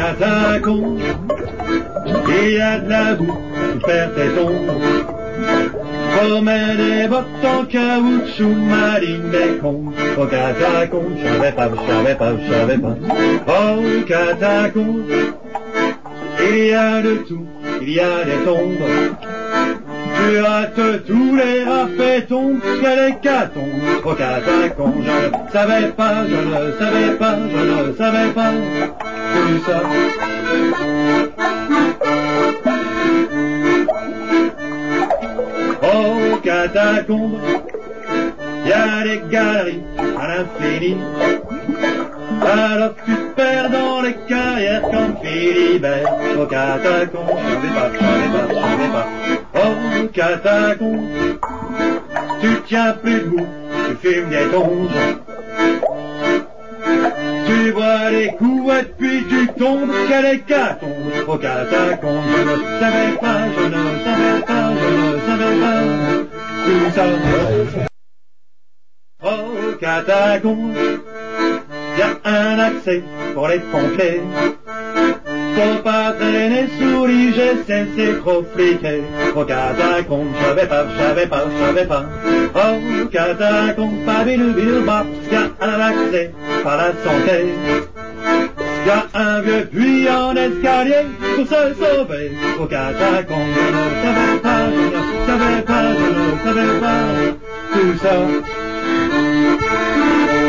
catacombes, il y a de la boue, tu perds tes tombes. Remets des bottes en caoutchouc, ma ligne des cons. Aux catacombes, je savais pas. Aux catacombes, il y a de tout, il y a des tombes. Tu rates tous les rafetons, quelle hécatombe. Aux catacombes, je ne savais pas tout ça. Aux catacombes, y a des galeries à l'infini. Alors tu te perds dans les carrières comme Philibert. Aux catacombes, je savais pas. Aux catacombes, tu tiens plus debout, tu fumes des tonges. Tu bois des couettes puis tu tombes, quelle hécatombe. Aux catacombes, je ne savais pas tout ça. Aux catacombes, y a un accès pour les pompiers. Faut pas traîner sous l'IGC, c'est trop fliqué. Aux catacombes, je savais pas. Aux catacombes, pas bilou-bilou-bas, y a un accès par la santé. Y a un vieux puits en escalier pour se sauver. Aux catacombes, je ne savais pas tout ça.